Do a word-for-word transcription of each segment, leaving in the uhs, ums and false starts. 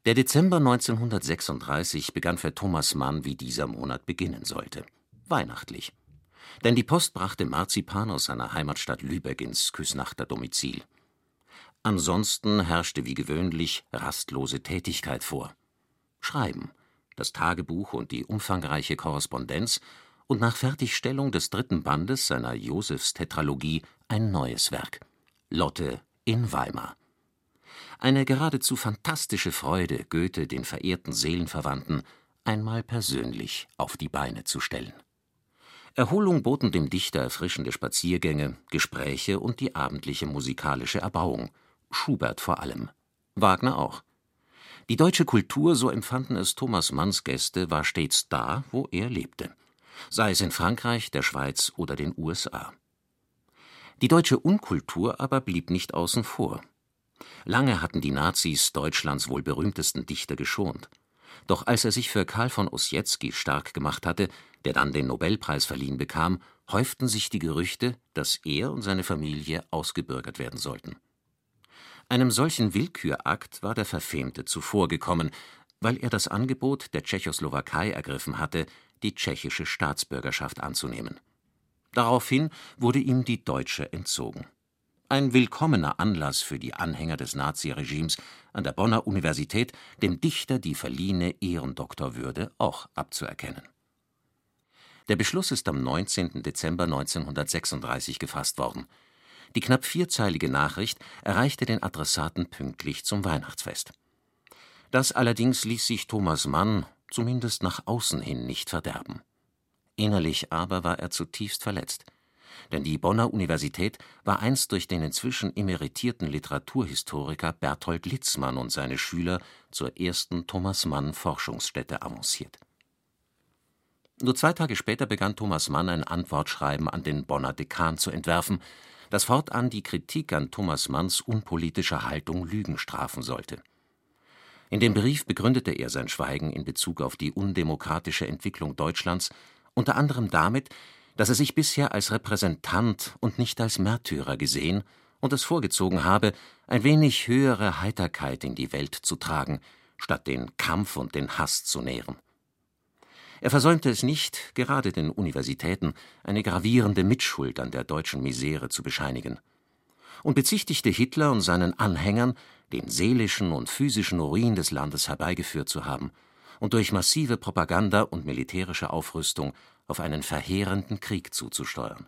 Der Dezember neunzehnhundertsechsunddreißig begann für Thomas Mann, wie dieser Monat beginnen sollte: weihnachtlich. Denn die Post brachte Marzipan aus seiner Heimatstadt Lübeck ins Küsnachter Domizil. Ansonsten herrschte wie gewöhnlich rastlose Tätigkeit vor. Schreiben, das Tagebuch und die umfangreiche Korrespondenz und nach Fertigstellung des dritten Bandes seiner Josefstetralogie ein neues Werk: Lotte in Weimar. Eine geradezu fantastische Freude, Goethe, den verehrten Seelenverwandten, einmal persönlich auf die Beine zu stellen. Erholung boten dem Dichter erfrischende Spaziergänge, Gespräche und die abendliche musikalische Erbauung, Schubert vor allem, Wagner auch. Die deutsche Kultur, so empfanden es Thomas Manns Gäste, war stets da, wo er lebte, sei es in Frankreich, der Schweiz oder den U S A. Die deutsche Unkultur aber blieb nicht außen vor. Lange hatten die Nazis Deutschlands wohl berühmtesten Dichter geschont. Doch als er sich für Karl von Ossietzky stark gemacht hatte, der dann den Nobelpreis verliehen bekam, häuften sich die Gerüchte, dass er und seine Familie ausgebürgert werden sollten. Einem solchen Willkürakt war der Verfemte zuvorgekommen, weil er das Angebot der Tschechoslowakei ergriffen hatte, die tschechische Staatsbürgerschaft anzunehmen. Daraufhin wurde ihm die deutsche entzogen. Ein willkommener Anlass für die Anhänger des Naziregimes, an der Bonner Universität dem Dichter die verliehene Ehrendoktorwürde auch abzuerkennen. Der Beschluss ist am neunzehnten Dezember neunzehnhundertsechsunddreißig gefasst worden. Die knapp vierzeilige Nachricht erreichte den Adressaten pünktlich zum Weihnachtsfest. Das allerdings ließ sich Thomas Mann, zumindest nach außen hin, nicht verderben. Innerlich aber war er zutiefst verletzt. Denn die Bonner Universität war einst durch den inzwischen emeritierten Literaturhistoriker Berthold Litzmann und seine Schüler zur ersten Thomas-Mann-Forschungsstätte avanciert. Nur zwei Tage später begann Thomas Mann ein Antwortschreiben an den Bonner Dekan zu entwerfen, das fortan die Kritik an Thomas Manns unpolitischer Haltung Lügen strafen sollte. In dem Brief begründete er sein Schweigen in Bezug auf die undemokratische Entwicklung Deutschlands unter anderem damit, dass er sich bisher als Repräsentant und nicht als Märtyrer gesehen und es vorgezogen habe, ein wenig höhere Heiterkeit in die Welt zu tragen, statt den Kampf und den Hass zu nähren. Er versäumte es nicht, gerade den Universitäten eine gravierende Mitschuld an der deutschen Misere zu bescheinigen, und bezichtigte Hitler und seinen Anhängern, den seelischen und physischen Ruin des Landes herbeigeführt zu haben und durch massive Propaganda und militärische Aufrüstung auf einen verheerenden Krieg zuzusteuern.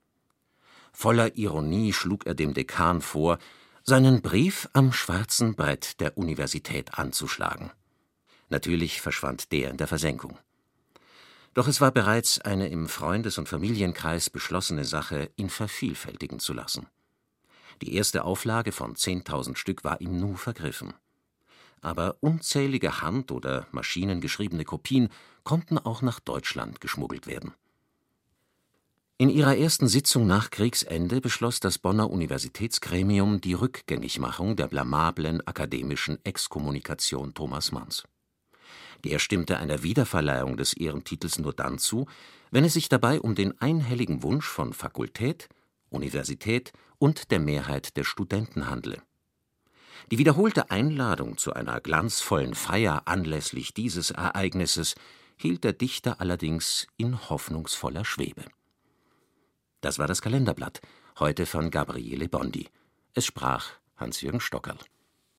Voller Ironie schlug er dem Dekan vor, seinen Brief am schwarzen Brett der Universität anzuschlagen. Natürlich verschwand der in der Versenkung. Doch es war bereits eine im Freundes- und Familienkreis beschlossene Sache, ihn vervielfältigen zu lassen. Die erste Auflage von zehntausend Stück war ihm nu vergriffen. Aber unzählige hand- oder maschinengeschriebene Kopien konnten auch nach Deutschland geschmuggelt werden. In ihrer ersten Sitzung nach Kriegsende beschloss das Bonner Universitätsgremium die Rückgängigmachung der blamablen akademischen Exkommunikation Thomas Manns. Der stimmte einer Wiederverleihung des Ehrentitels nur dann zu, wenn es sich dabei um den einhelligen Wunsch von Fakultät, Universität und der Mehrheit der Studenten handle. Die wiederholte Einladung zu einer glanzvollen Feier anlässlich dieses Ereignisses hielt der Dichter allerdings in hoffnungsvoller Schwebe. Das war das Kalenderblatt, heute von Gabriele Bondi. Es sprach Hans-Jürgen Stockerl.